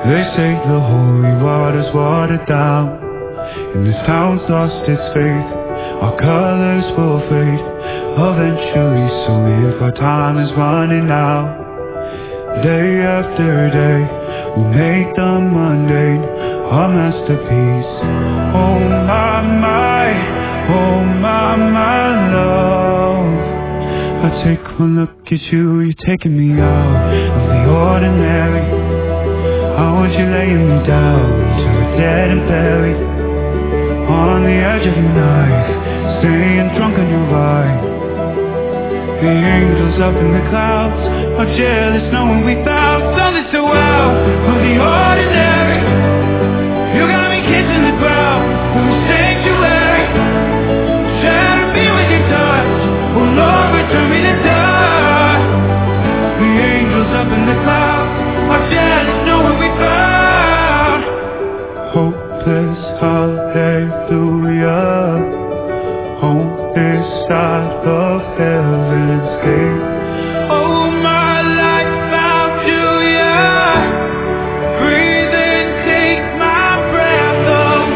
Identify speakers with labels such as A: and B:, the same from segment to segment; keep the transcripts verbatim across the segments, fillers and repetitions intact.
A: They say the holy water's watered down, and this town's lost its faith. Our colors will fade eventually, so if our time is running out, day after day we'll make the mundane our masterpiece. Oh my, my, oh my, my love, I take one look at you, you're taking me out of the ordinary. I want you laying me down till we're dead and buried, on the edge of your knife, staying drunk on your ride. The angels up in the clouds are jealous knowing we found something so out of the ordinary. You got me kissing the ground from the sanctuary, trying to be with your touch. Oh Lord, return me to die. The angels up in the clouds are jealous knowing we found hopeless hallelujah, home this side of heaven's gate. Oh, my life found you, yeah. Breathe and take my breath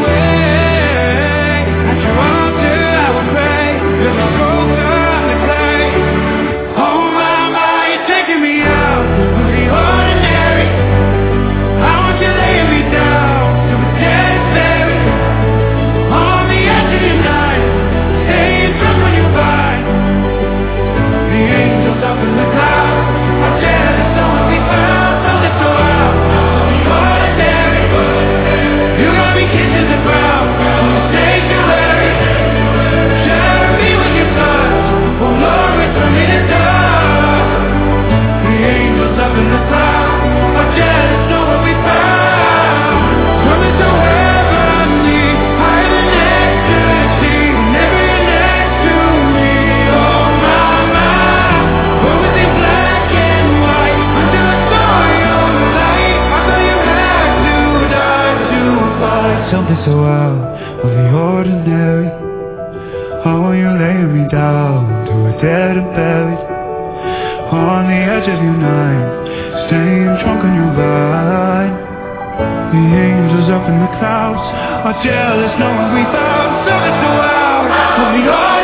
A: away. At your altar I will pray, till the broken on the clay. Oh my, my, you're taking me out of the ordinary. I want you laying me down till we're dead and buried, on the edge of your night, staying drunk when you find. The angels up in the clouds are jealous knowing we found something so out of the ordinary. You got me kissing the ground from the sanctuary, trying to be with your touch. Oh Lord, return me to die. The angels up in the clouds are jealous knowing we found something so heavenly, higher than ecstasy. Whenever you're next to me, oh my, my. What was it, black and white, until I saw your light? I thought you had to die to find something so out of the ordinary. I want you laying me down till we're dead and buried, on the edge of your night, staying drunk on your ride. The angels up in the clouds are jealous knowing we found something so out of the ordinary.